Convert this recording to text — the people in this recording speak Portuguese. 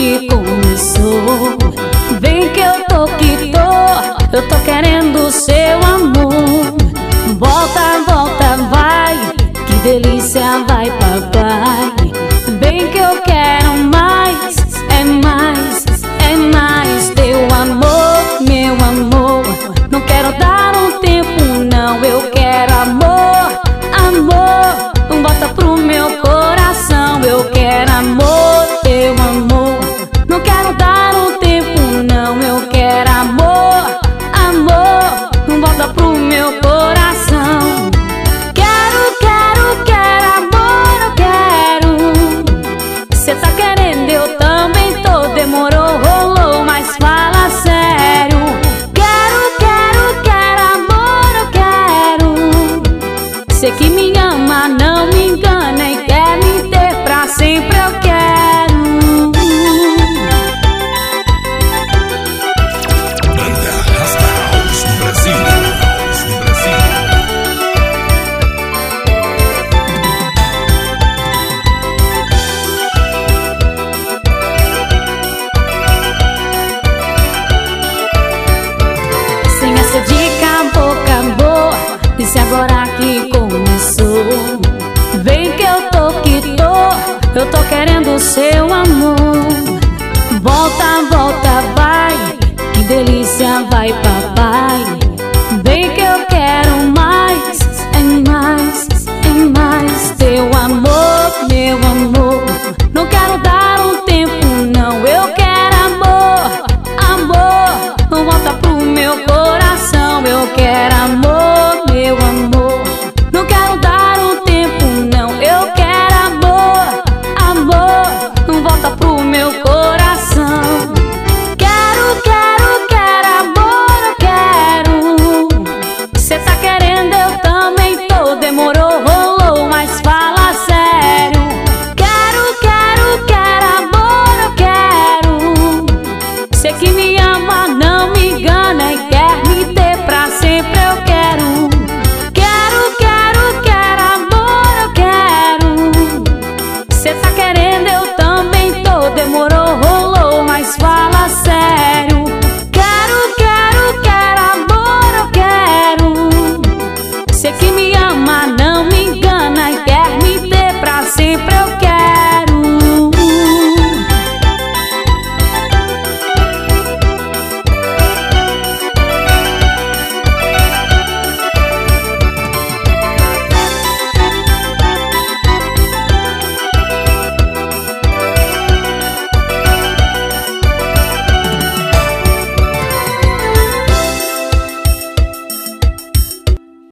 que começou. Vem que eu tô eu tô querendo seu amor. Volta, volta, vai, que delícia, vai, papai. Vem que eu quero mais, é mais, é mais. Teu amor, meu amor, não quero dar um tempo não. Eu quero amor, amor, volta pro meu coração. Eu quero amor, teu amor, não quero dar um tempo não. Eu quero amor, amor, volta pro meu coração. Quero, quero, quero amor, eu quero. Cê tá querendo, eu também tô. Demorou, rolou, mas fala sério. Quero, quero, quero amor, eu quero. Cê que me ama, não me engana e quer me ter pra sempre, eu quero. Banda Rasta House do Brasil. Sem essa dica, acabou. Disse agora que começou. Vem que eu tô querendo seu amor. Volta, volta, vai, que delícia, vai, papai. Vem que eu quero mais, é mais, é mais. Teu amor, meu amor, não quero dar um tempo não. Eu quero amor, amor, volta pro meu coração. Eu quero